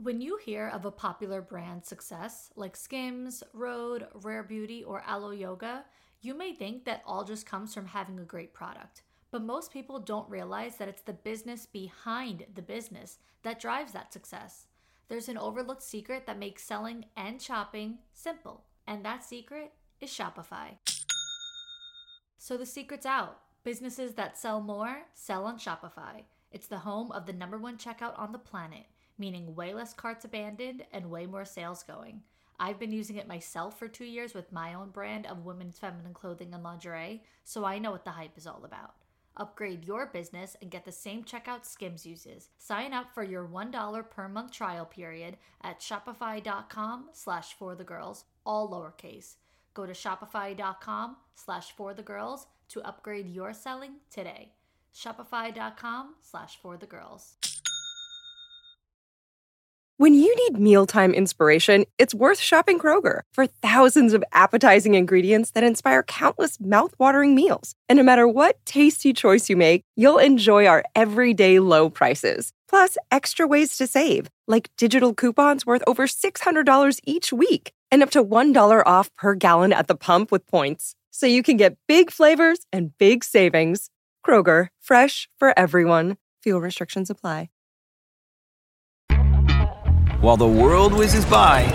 When you hear of a popular brand success like Skims, Rhode, Rare Beauty, or Aloe Yoga, you may think that all just comes from having a great product. But most people don't realize that it's the business behind the business that drives that success. There's an overlooked secret that makes selling and shopping simple, and that secret is Shopify. So the secret's out. Businesses that sell more sell on Shopify. It's the home of the #1 checkout on the planet, meaning way less carts abandoned and way more sales going. I've been using it myself for 2 years with my own brand of women's feminine clothing and lingerie, so I know what the hype is all about. Upgrade your business and get the same checkout Skims uses. Sign up for your $1 per month trial period at shopify.com/forthegirls, all lowercase. Go to shopify.com/forthegirls to upgrade your selling today. Shopify.com/forthegirls. When you need mealtime inspiration, it's worth shopping Kroger for thousands of appetizing ingredients that inspire countless mouthwatering meals. And no matter what tasty choice you make, you'll enjoy our everyday low prices. Plus, extra ways to save, like digital coupons worth over $600 each week and up to $1 off per gallon at the pump with points. So you can get big flavors and big savings. Kroger, fresh for everyone. Fuel restrictions apply. While the world whizzes by,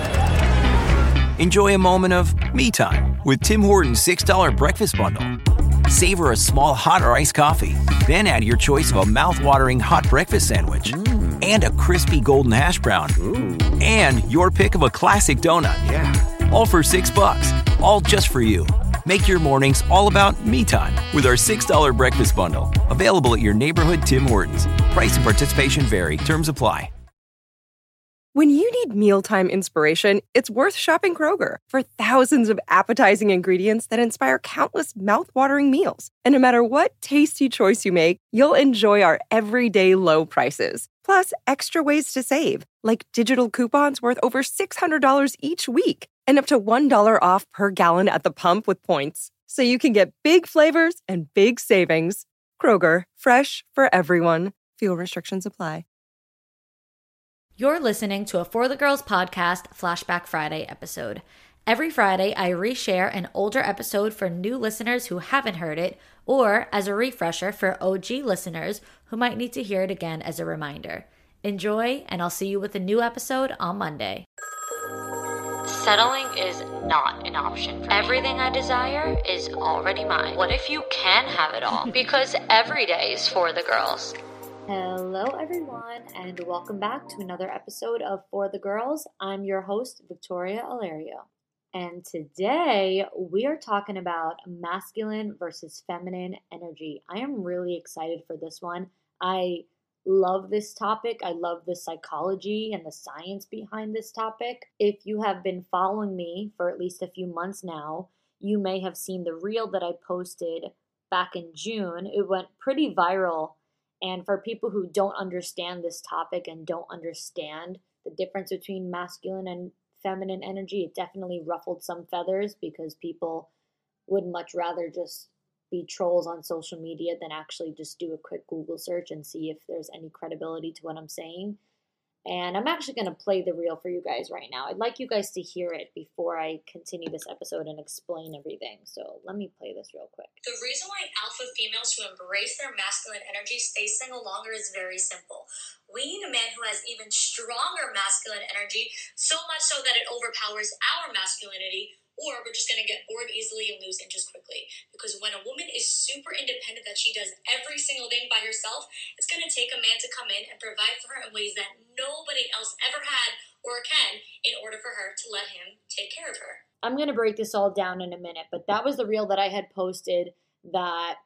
enjoy a moment of me time with Tim Hortons $6 breakfast bundle. Savor a small hot or iced coffee, then add your choice of a mouth-watering hot breakfast sandwich and a crispy golden hash brown and your pick of a classic donut. Yeah. All for $6, all just for you. Make your mornings all about me time with our $6 breakfast bundle. Available at your neighborhood Tim Hortons. Price and participation vary. Terms apply. When you need mealtime inspiration, it's worth shopping Kroger for thousands of appetizing ingredients that inspire countless mouthwatering meals. And no matter what tasty choice you make, you'll enjoy our everyday low prices. Plus, extra ways to save, like digital coupons worth over $600 each week and up to $1 off per gallon at the pump with points. So you can get big flavors and big savings. Kroger, fresh for everyone. Fuel restrictions apply. You're listening to a For the Girls podcast Flashback Friday episode. Every Friday, I reshare an older episode for new listeners who haven't heard it, or as a refresher for OG listeners who might need to hear it again as a reminder. Enjoy, and I'll see you with a new episode on Monday. Settling is not an option for me. Everything I desire is already mine. What if you can have it all? Because every day is for the girls. Hello, everyone, and welcome back to another episode of For the Girls. I'm your host, Victoria Alario. And today we are talking about masculine versus feminine energy. I am really excited for this one. I love this topic. I love the psychology and the science behind this topic. If you have been following me for at least a few months now, you may have seen the reel that I posted back in June. It went pretty viral. And for people who don't understand this topic and don't understand the difference between masculine and feminine energy, it definitely ruffled some feathers because people would much rather just be trolls on social media than actually just do a quick Google search and see if there's any credibility to what I'm saying. And I'm actually going to play the reel for you guys right now. I'd like you guys to hear it before I continue this episode and explain everything. So let me play this real quick. The reason why alpha females who embrace their masculine energy stay single longer is very simple. We need a man who has even stronger masculine energy, so much so that it overpowers our masculinity, or we're just going to get bored easily and lose interest quickly. Because when a woman is super independent, that she does every single thing by herself, it's going to take a man to come in and provide for her in ways that nobody else ever had or can in order for her to let him take care of her. I'm going to break this all down in a minute, but that was the reel that I had posted that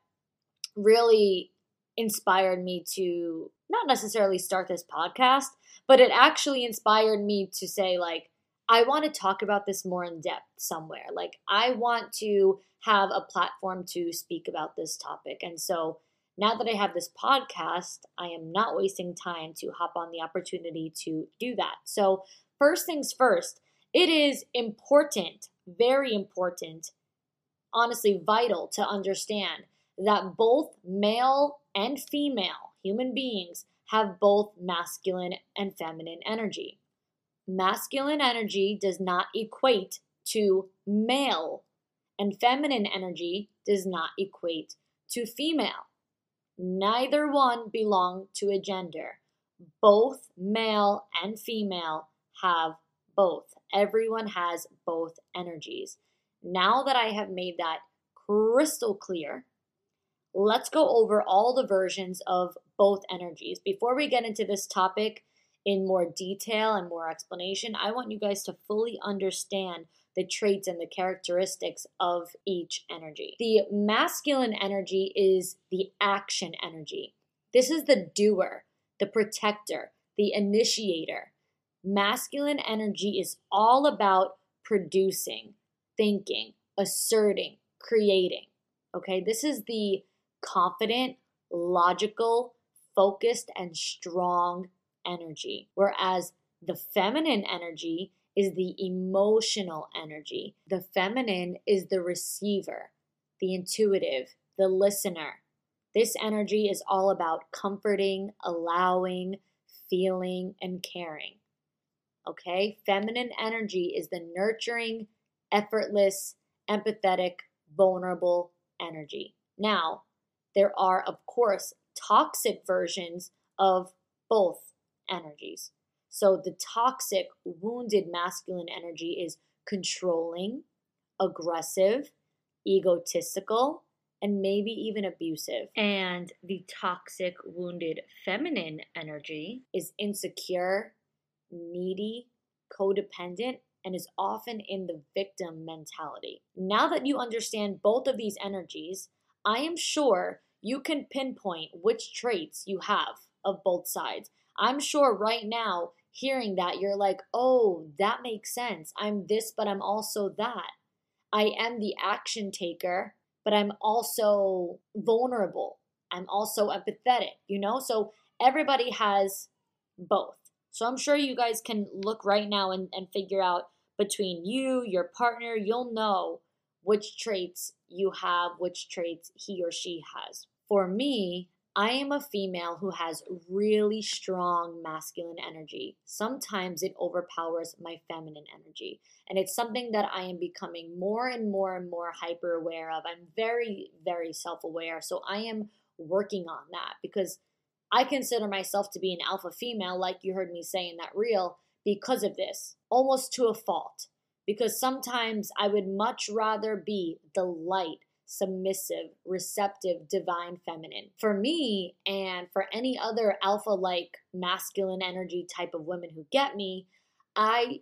really inspired me to not necessarily start this podcast, but it actually inspired me to say, like, I want to talk about this more in depth somewhere. Like, I want to have a platform to speak about this topic. And so now that I have this podcast, I am not wasting time to hop on the opportunity to do that. So first things first, it is important, very important, honestly vital to understand that both male and female human beings have both masculine and feminine energy. masculine energy does not equate to male, and feminine energy does not equate to female. Neither one belong to a gender. Both male and female have both. Everyone has both energies. Now that I have made that crystal clear, let's go over all the versions of both energies. Before we get into this topic in more detail and more explanation, I want you guys to fully understand the traits and the characteristics of each energy. The masculine energy is the action energy. This is the doer, the protector, the initiator. Masculine energy is all about producing, thinking, asserting, creating. Okay, this is the confident, logical, focused, and strong energy. Whereas the feminine energy is the emotional energy. The feminine is the receiver, the intuitive, the listener. This energy is all about comforting, allowing, feeling, and caring. Okay? Feminine energy is the nurturing, effortless, empathetic, vulnerable energy. Now, there are, of course, toxic versions of both energies. So the toxic, wounded masculine energy is controlling, aggressive, egotistical, and maybe even abusive. And the toxic, wounded feminine energy is insecure, needy, codependent, and is often in the victim mentality. Now that you understand both of these energies, I am sure you can pinpoint which traits you have of both sides. I'm sure right now, hearing that, you're like, oh, that makes sense. I'm this, but I'm also that. I am the action taker, but I'm also vulnerable. I'm also empathetic, So everybody has both. So I'm sure you guys can look right now and figure out between you, your partner, you'll know which traits you have, which traits he or she has. For me, I am a female who has really strong masculine energy. Sometimes it overpowers my feminine energy. And it's something that I am becoming more and more and more hyper aware of. I'm very, very self-aware. So I am working on that because I consider myself to be an alpha female, like you heard me say in that reel, because of this, almost to a fault. Because sometimes I would much rather be the light, submissive, receptive, divine feminine. For me, and for any other alpha-like masculine energy type of women who get me, I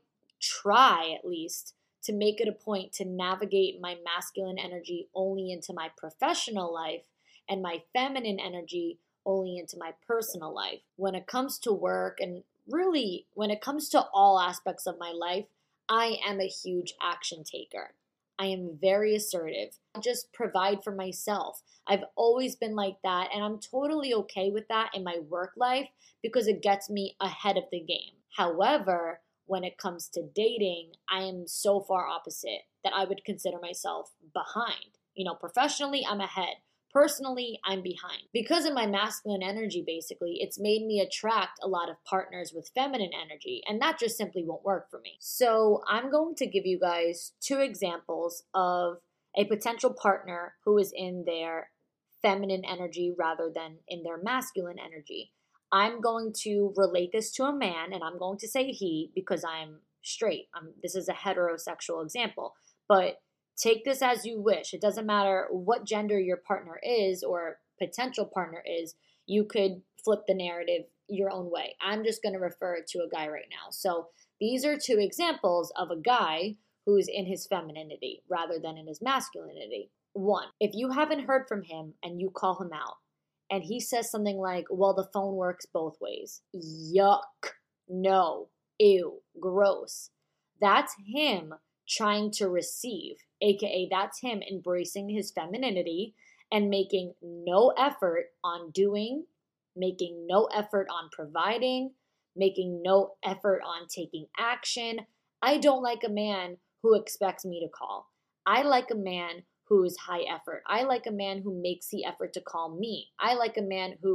try at least to make it a point to navigate my masculine energy only into my professional life and my feminine energy only into my personal life. When it comes to work and really when it comes to all aspects of my life, I am a huge action taker. I am very assertive. I just provide for myself. I've always been like that, and I'm totally okay with that in my work life because it gets me ahead of the game. However, when it comes to dating, I am so far opposite that I would consider myself behind. Professionally, I'm ahead. Personally, I'm behind. Because of my masculine energy, basically, it's made me attract a lot of partners with feminine energy, and that just simply won't work for me. So I'm going to give you guys 2 examples of a potential partner who is in their feminine energy rather than in their masculine energy. I'm going to relate this to a man, and I'm going to say he because I'm straight. This is a heterosexual example, but take this as you wish. It doesn't matter what gender your partner is or potential partner is. You could flip the narrative your own way. I'm just going to refer to a guy right now. So these are 2 examples of a guy who's in his femininity rather than in his masculinity. 1, if you haven't heard from him and you call him out and he says something like, well, the phone works both ways. Yuck. No. Ew. Gross. That's him trying to receive, aka that's him embracing his femininity and making no effort on doing, making no effort on providing, making no effort on taking action. I don't like a man who expects me to call. I like a man who is high effort. I like a man who makes the effort to call me. I like a man who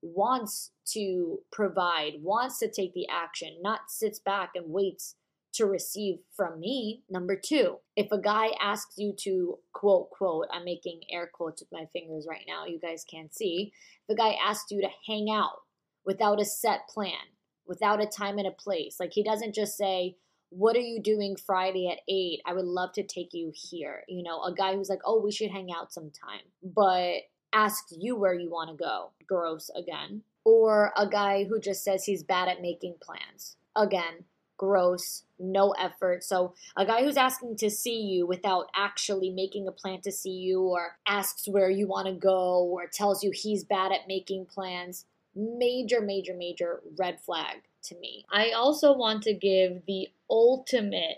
wants to provide, wants to take the action, not sits back and waits to receive from me. Number two, if a guy asks you to quote, I'm making air quotes with my fingers right now, you guys can't see. If a guy asks you to hang out without a set plan, without a time and a place, like he doesn't just say, what are you doing Friday at 8? I would love to take you here. You know, a guy who's like, oh, we should hang out sometime, but asks you where you want to go. Gross again. Or a guy who just says he's bad at making plans. Again, gross, no effort. So a guy who's asking to see you without actually making a plan to see you, or asks where you want to go, or tells you he's bad at making plans, major red flag to me. I also want to give the ultimate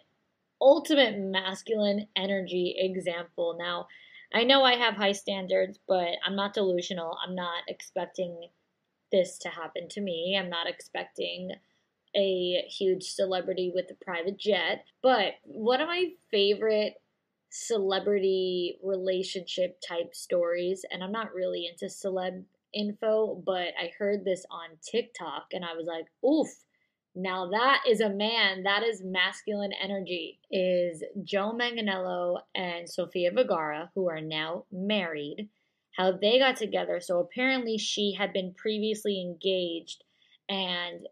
masculine energy example. Now, I know I have high standards, but I'm not delusional. I'm not expecting this to happen to me. I'm not expecting a huge celebrity with a private jet. But one of my favorite celebrity relationship type stories, and I'm not really into celeb info, but I heard this on TikTok and I was like, oof, now that is a man, that is masculine energy, is Joe Manganiello and Sofia Vergara, who are now married, how they got together. So apparently she had been previously engaged, and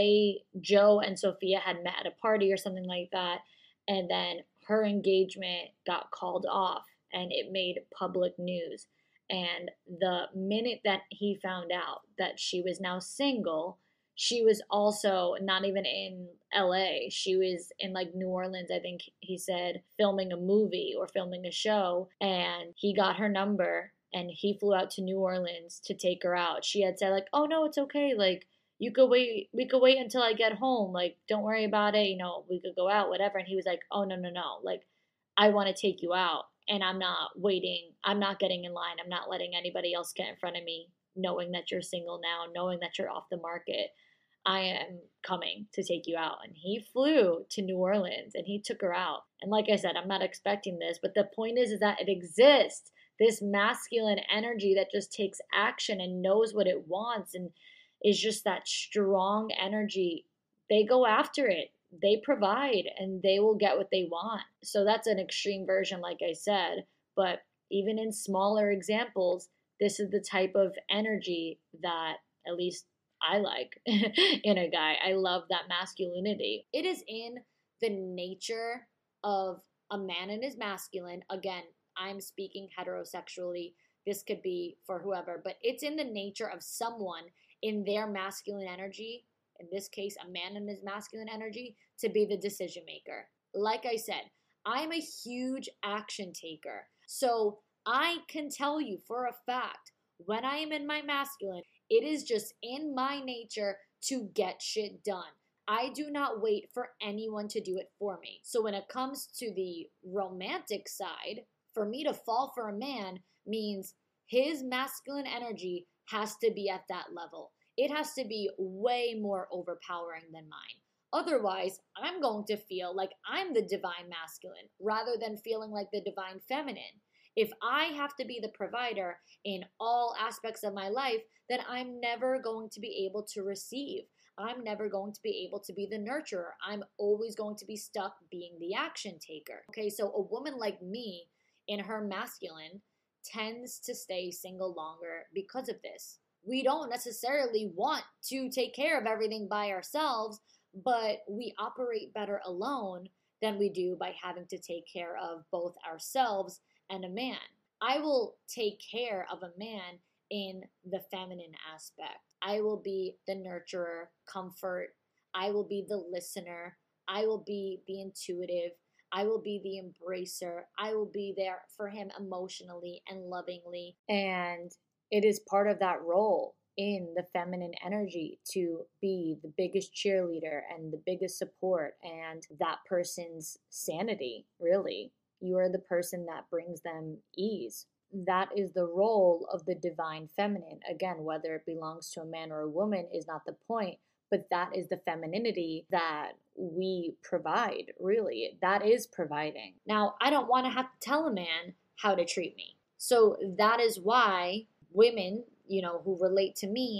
Joe and Sofia had met at a party or something like that, and then her engagement got called off and it made public news. And the minute that he found out that she was now single, she was also not even in LA. She was in like New Orleans, I think he said, filming a movie or filming a show. And he got her number and he flew out to New Orleans to take her out. She had said like, oh no, it's okay. Like, we could wait until I get home. Like, don't worry about it. You know, we could go out, whatever. And he was like, oh, no. Like, I want to take you out. And I'm not waiting. I'm not getting in line. I'm not letting anybody else get in front of me, knowing that you're single now, knowing that you're off the market. I am coming to take you out. And he flew to New Orleans and he took her out. And like I said, I'm not expecting this, but the point is that it exists. This masculine energy that just takes action and knows what it wants and is just that strong energy. They go after it. They provide and they will get what they want. So that's an extreme version, like I said. But even in smaller examples, this is the type of energy that at least I like in a guy. I love that masculinity. It is in the nature of a man and his masculine. Again, I'm speaking heterosexually. This could be for whoever, but it's in the nature of someone in their masculine energy, in this case, a man in his masculine energy, to be the decision maker. Like I said, I'm a huge action taker. So I can tell you for a fact, when I am in my masculine, it is just in my nature to get shit done. I do not wait for anyone to do it for me. So when it comes to the romantic side, for me to fall for a man means his masculine energy has to be at that level. It has to be way more overpowering than mine. Otherwise, I'm going to feel like I'm the divine masculine rather than feeling like the divine feminine. If I have to be the provider in all aspects of my life, then I'm never going to be able to receive. I'm never going to be able to be the nurturer. I'm always going to be stuck being the action taker. Okay, so a woman like me in her masculine tends to stay single longer because of this. We don't necessarily want to take care of everything by ourselves, but we operate better alone than we do by having to take care of both ourselves and a man. I will take care of a man in the feminine aspect. I will be the nurturer, comfort. I will be the listener. I will be the intuitive. I will be the embracer. I will be there for him emotionally and lovingly. And it is part of that role in the feminine energy to be the biggest cheerleader and the biggest support and that person's sanity, really. You are the person that brings them ease. That is the role of the divine feminine. Again, whether it belongs to a man or a woman is not the point, but that is the femininity that we provide, really. That is providing. Now, I don't want to have to tell a man how to treat me. So that is why women, who relate to me,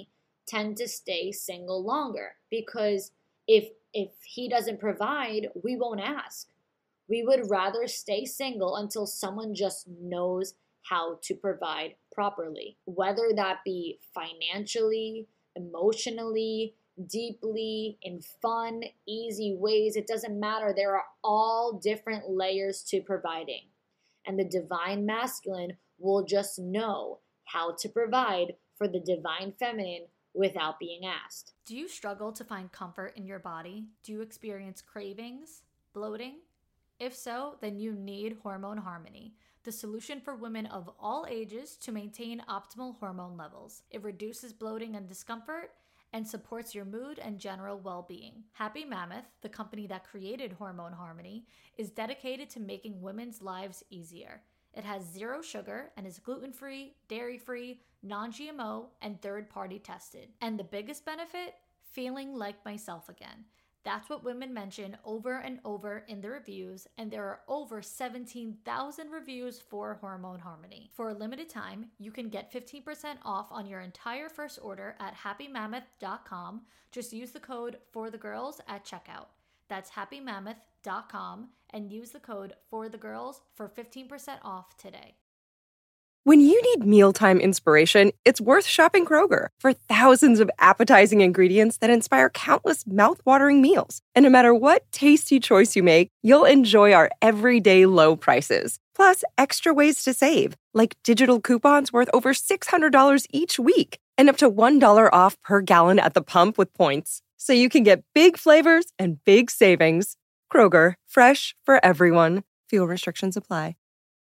tend to stay single longer, because if he doesn't provide, we won't ask. We would rather stay single until someone just knows how to provide properly, whether that be financially, emotionally, deeply, in fun, easy ways. It doesn't matter. There are all different layers to providing. And the divine masculine will just know how to provide for the divine feminine without being asked. Do you struggle to find comfort in your body? Do you experience cravings, bloating? If so, then you need Hormone Harmony, the solution for women of all ages to maintain optimal hormone levels. It reduces bloating and discomfort and supports your mood and general well-being. Happy Mammoth, the company that created Hormone Harmony, is dedicated to making women's lives easier. It has 0 sugar and is gluten-free, dairy-free, non-GMO, and third-party tested. And the biggest benefit? Feeling like myself again. That's what women mention over and over in the reviews, and there are over 17,000 reviews for Hormone Harmony. For a limited time, you can get 15% off on your entire first order at happymammoth.com. Just use the code FORTHEGIRLS at checkout. That's happymammoth.com and use the code FORTHEGIRLS for 15% off today. When you need mealtime inspiration, it's worth shopping Kroger. For thousands of appetizing ingredients that inspire countless mouth-watering meals. And no matter what tasty choice you make, you'll enjoy our everyday low prices. Plus, extra ways to save, like digital coupons worth over $600 each week and up to $1 off per gallon at the pump with points. So you can get big flavors and big savings. Kroger, fresh for everyone. Fuel restrictions apply.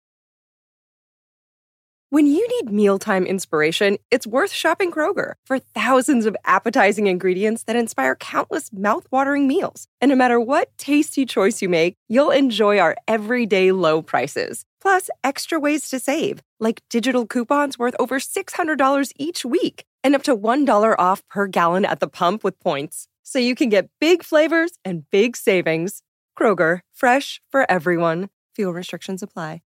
When you need mealtime inspiration, it's worth shopping Kroger. For thousands of appetizing ingredients that inspire countless mouth-watering meals. And no matter what tasty choice you make, you'll enjoy our everyday low prices. Plus, extra ways to save, like digital coupons worth over $600 each week and up to $1 off per gallon at the pump with points. So you can get big flavors and big savings. Kroger, fresh for everyone. Fuel restrictions apply.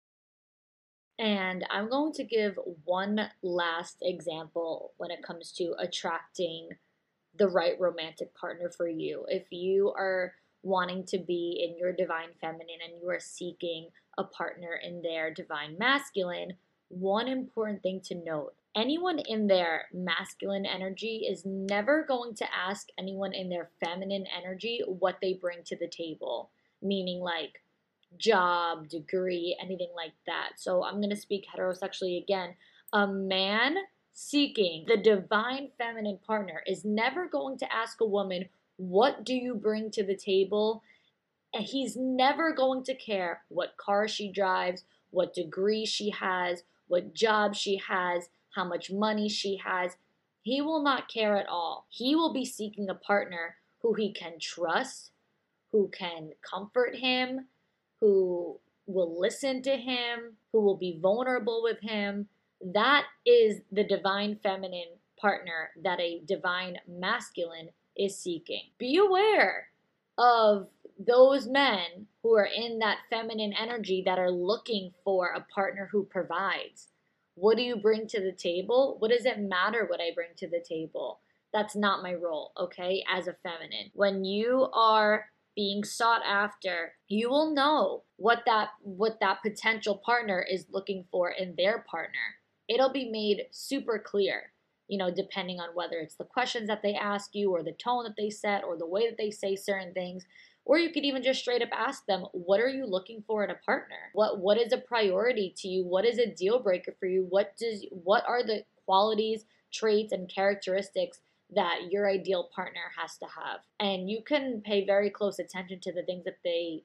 And I'm going to give one last example when it comes to attracting the right romantic partner for you. If you are wanting to be in your divine feminine and you are seeking a partner in their divine masculine, one important thing to note: anyone in their masculine energy is never going to ask anyone in their feminine energy what they bring to the table, meaning like job, degree, anything like that. So I'm going to speak heterosexually again. A man seeking the divine feminine partner is never going to ask a woman, what do you bring to the table? And he's never going to care what car she drives, what degree she has, what job she has, how much money she has. He will not care at all. He will be seeking a partner who he can trust, who can comfort him, who will listen to him, who will be vulnerable with him. That is the divine feminine partner that a divine masculine is seeking. Be aware of those men who are in that feminine energy that are looking for a partner who provides. What do you bring to the table? What does it matter what I bring to the table? That's not my role, okay, as a feminine. When you are being sought after, you will know what that potential partner is looking for in their partner. It'll be made super clear, depending on whether it's the questions that they ask you or the tone that they set or the way that they say certain things. Or you could even just straight up ask them, what are you looking for in a partner? What is a priority to you? What is a deal breaker for you? What are the qualities, traits, and characteristics that your ideal partner has to have? And you can pay very close attention to the things that they,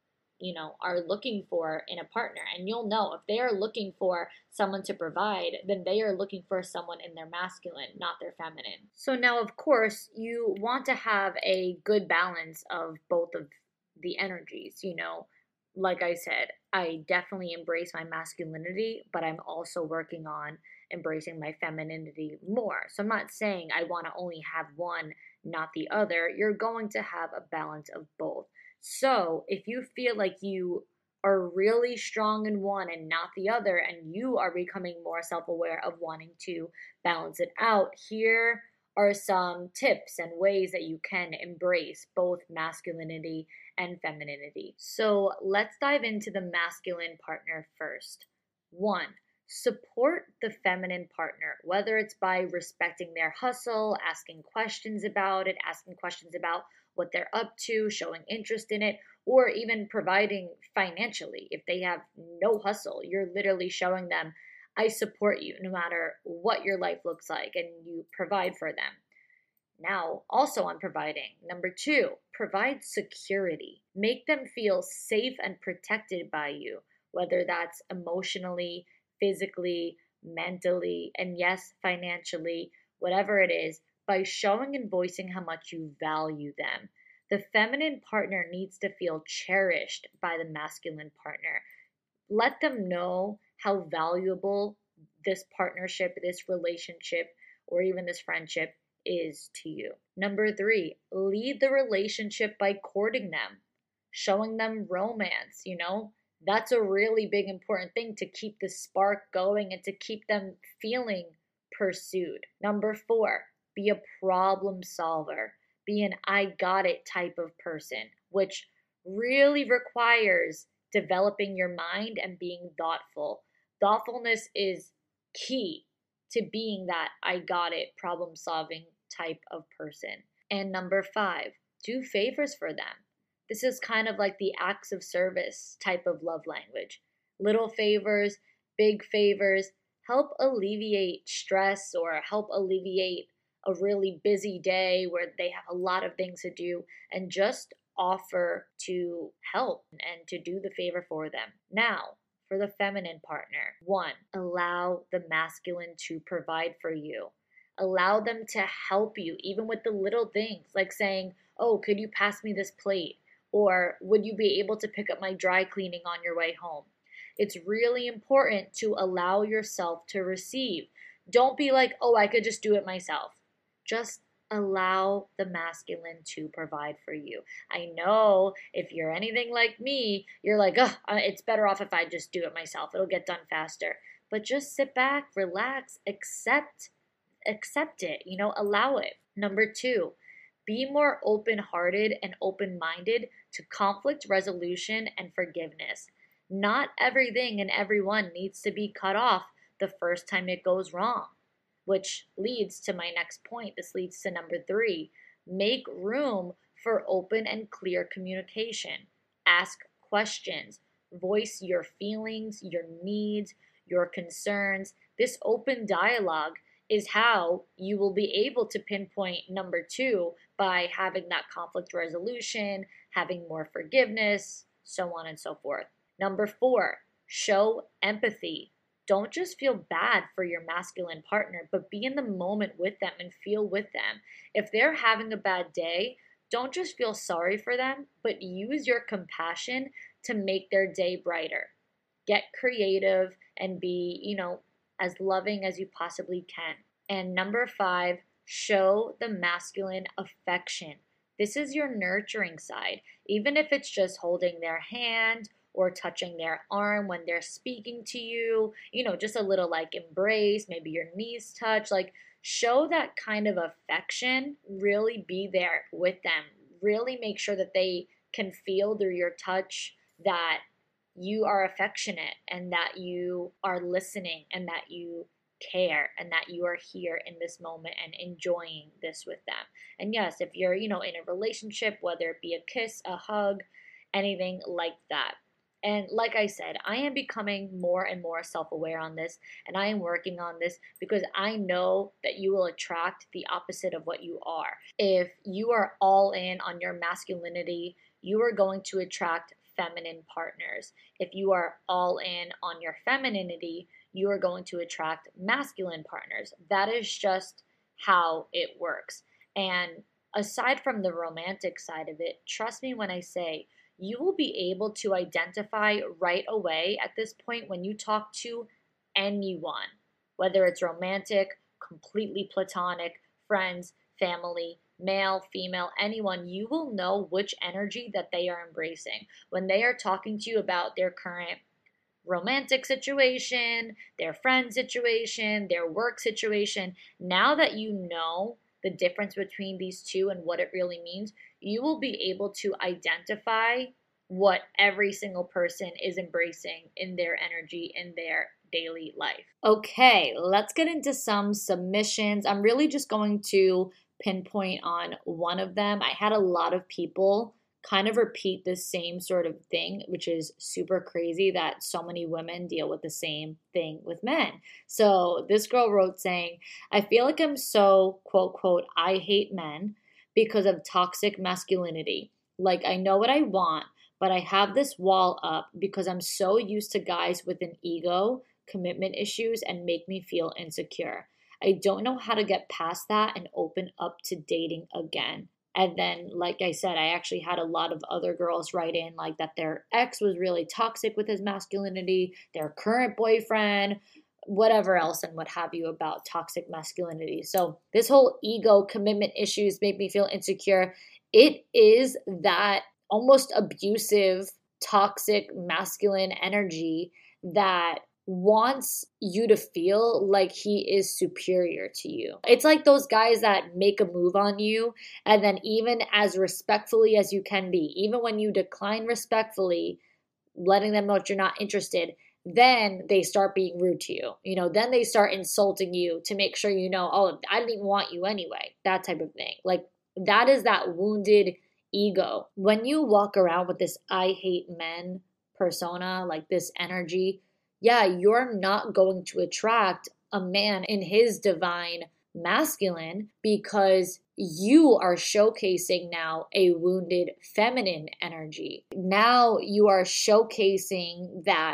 are looking for in a partner. And you'll know if they are looking for someone to provide, then they are looking for someone in their masculine, not their feminine. So now, of course, you want to have a good balance of both of the energies, Like I said, I definitely embrace my masculinity, but I'm also working on embracing my femininity more. So I'm not saying I want to only have one, not the other. You're going to have a balance of both. So if you feel like you are really strong in one and not the other, and you are becoming more self-aware of wanting to balance it out, here are some tips and ways that you can embrace both masculinity and femininity. So let's dive into the masculine partner first. 1. Support the feminine partner, whether it's by respecting their hustle, asking questions about it, asking questions about what they're up to, showing interest in it, or even providing financially. If they have no hustle, you're literally showing them, I support you no matter what your life looks like, and you provide for them. Now, also on providing. Number 2, provide security. Make them feel safe and protected by you, whether that's emotionally, physically, mentally, and yes, financially, whatever it is, by showing and voicing how much you value them. The feminine partner needs to feel cherished by the masculine partner. Let them know how valuable this partnership, this relationship, or even this friendship is to you. Number 3, lead the relationship by courting them, showing them romance, That's a really big important thing to keep the spark going and to keep them feeling pursued. Number 4, be a problem solver. Be an I got it type of person, which really requires developing your mind and being thoughtful. Thoughtfulness is key to being that I got it problem solving type of person. And number 5, do favors for them. This is kind of like the acts of service type of love language. Little favors, big favors, help alleviate stress or help alleviate a really busy day where they have a lot of things to do, and just offer to help and to do the favor for them. Now, for the feminine partner, 1, allow the masculine to provide for you. Allow them to help you, even with the little things, like saying, oh, could you pass me this plate? Or would you be able to pick up my dry cleaning on your way home? It's really important to allow yourself to receive. Don't be like, oh, I could just do it myself. Just allow the masculine to provide for you. I know if you're anything like me, you're like, oh, it's better off if I just do it myself. It'll get done faster. But just sit back, relax, accept it, allow it. Number 2, be more open-hearted and open-minded to conflict resolution and forgiveness. Not everything and everyone needs to be cut off the first time it goes wrong, which leads to my next point. This leads to number 3. Make room for open and clear communication. Ask questions. Voice your feelings, your needs, your concerns. This open dialogue is how you will be able to pinpoint number 2 by having that conflict resolution, having more forgiveness, so on and so forth. Number 4, show empathy. Don't just feel bad for your masculine partner, but be in the moment with them and feel with them. If they're having a bad day, don't just feel sorry for them, but use your compassion to make their day brighter. Get creative and be, as loving as you possibly can. And number 5, show the masculine affection. This is your nurturing side. Even if it's just holding their hand or touching their arm when they're speaking to you, just a little like embrace, maybe your knees touch, like show that kind of affection, really be there with them. Really make sure that they can feel through your touch that you are affectionate and that you are listening and that you care and that you are here in this moment and enjoying this with them. And yes, if you're, in a relationship, whether it be a kiss, a hug, anything like that. And like I said, I am becoming more and more self-aware on this, and I am working on this because I know that you will attract the opposite of what you are. If you are all in on your masculinity, you are going to attract feminine partners. If you are all in on your femininity, you are going to attract masculine partners. That is just how it works. And aside from the romantic side of it, trust me when I say you will be able to identify right away at this point when you talk to anyone, whether it's romantic, completely platonic, friends, family, male, female, anyone, you will know which energy that they are embracing. When they are talking to you about their current romantic situation, their friend situation, their work situation, now that you know the difference between these two and what it really means, you will be able to identify what every single person is embracing in their energy, in their daily life. Okay, let's get into some submissions. I'm really just going to pinpoint on one of them. I had a lot of people kind of repeat the same sort of thing, which is super crazy that so many women deal with the same thing with men. So this girl wrote saying, I feel like I'm so, quote, quote, I hate men because of toxic masculinity. Like I know what I want, but I have this wall up because I'm so used to guys with an ego, commitment issues, and make me feel insecure. I don't know how to get past that and open up to dating again. And then, like I said, I actually had a lot of other girls write in like that their ex was really toxic with his masculinity, their current boyfriend, whatever else and what have you about toxic masculinity. So this whole ego, commitment issues make me feel insecure. It is that almost abusive, toxic, masculine energy that wants you to feel like he is superior to you. It's like those guys that make a move on you, and then even as respectfully as you can be, even when you decline respectfully, letting them know that you're not interested, then they start being rude to you. Then they start insulting you to make sure oh, I didn't even want you anyway. That type of thing. Like that is that wounded ego. When you walk around with this I hate men persona, like this energy, yeah, you're not going to attract a man in his divine masculine because you are showcasing now a wounded feminine energy. Now you are showcasing that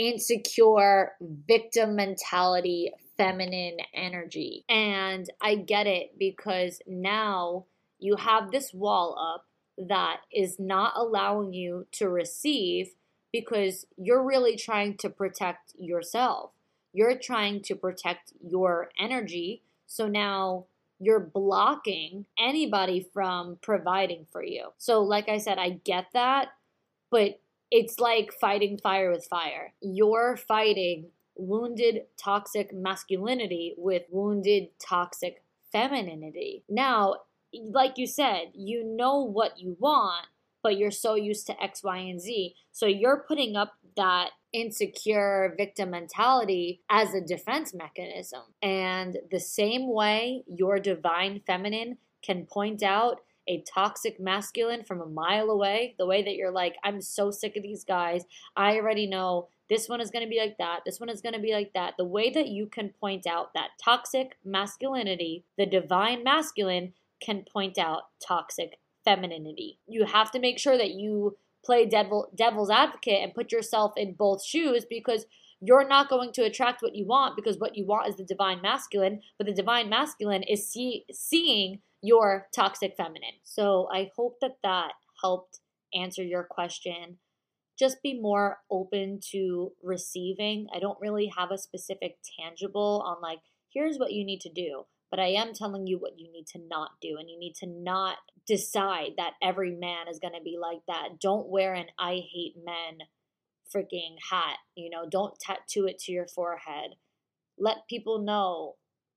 insecure victim mentality feminine energy. And I get it because now you have this wall up that is not allowing you to receive because you're really trying to protect yourself. You're trying to protect your energy. So now you're blocking anybody from providing for you. So like I said, I get that, but it's like fighting fire with fire. You're fighting wounded toxic masculinity with wounded toxic femininity. Now, like you said, you know what you want, but you're so used to X, Y, and Z. So you're putting up that insecure victim mentality as a defense mechanism. And the same way your divine feminine can point out a toxic masculine from a mile away, the way that you're like, I'm so sick of these guys. I already know this one is going to be like that. This one is going to be like that. The way that you can point out that toxic masculinity, the divine masculine can point out toxic femininity. You have to make sure that you play devil's advocate and put yourself in both shoes, because you're not going to attract what you want, because what you want is the divine masculine, but the divine masculine is seeing your toxic feminine. So I hope that helped answer your question. Just be more open to receiving. I don't really have a specific tangible on like, here's what you need to do. But I am telling you what you need to not do. And you need to not decide that every man is going to be like that. Don't wear an I hate men freaking hat. Don't tattoo it to your forehead. Let people know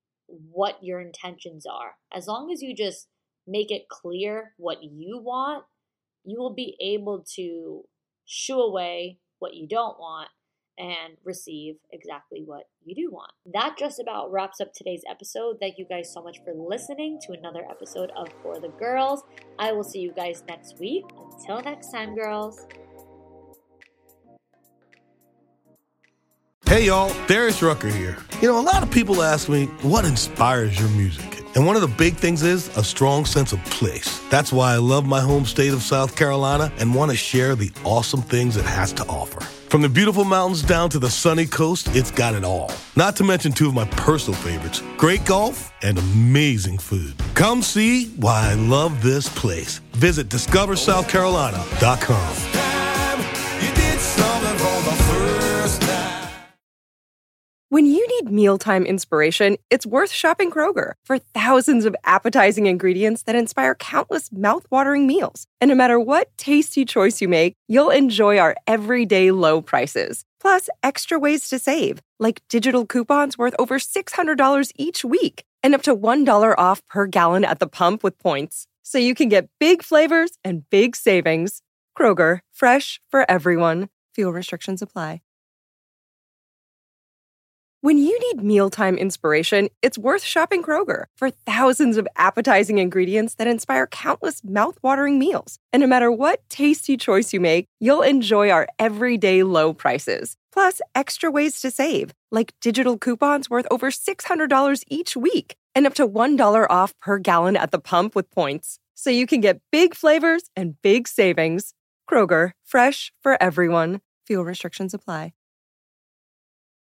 what your intentions are. As long as you just make it clear what you want, you will be able to shoo away what you don't want and receive exactly what you do want. That just about wraps up today's episode. Thank you guys so much for listening to another episode of For the Girls. I will see you guys next week. Until next time, girls. Hey y'all, Darius Rucker here. A lot of people ask me, what inspires your music? And one of the big things is a strong sense of place. That's why I love my home state of South Carolina and want to share the awesome things it has to offer. From the beautiful mountains down to the sunny coast, it's got it all. Not to mention two of my personal favorites, great golf and amazing food. Come see why I love this place. Visit discoversouthcarolina.com. When you need mealtime inspiration, it's worth shopping Kroger for thousands of appetizing ingredients that inspire countless mouthwatering meals. And no matter what tasty choice you make, you'll enjoy our everyday low prices. Plus, extra ways to save, like digital coupons worth over $600 each week. and up to $1 off per gallon at the pump with points. So you can get big flavors and big savings. Kroger, fresh for everyone. Fuel restrictions apply. When you need mealtime inspiration, it's worth shopping Kroger for thousands of appetizing ingredients that inspire countless mouth-watering meals. And no matter what tasty choice you make, you'll enjoy our everyday low prices. Plus, extra ways to save, like digital coupons worth over $600 each week and up to $1 off per gallon at the pump with points. So you can get big flavors and big savings. Kroger, fresh for everyone. Fuel restrictions apply.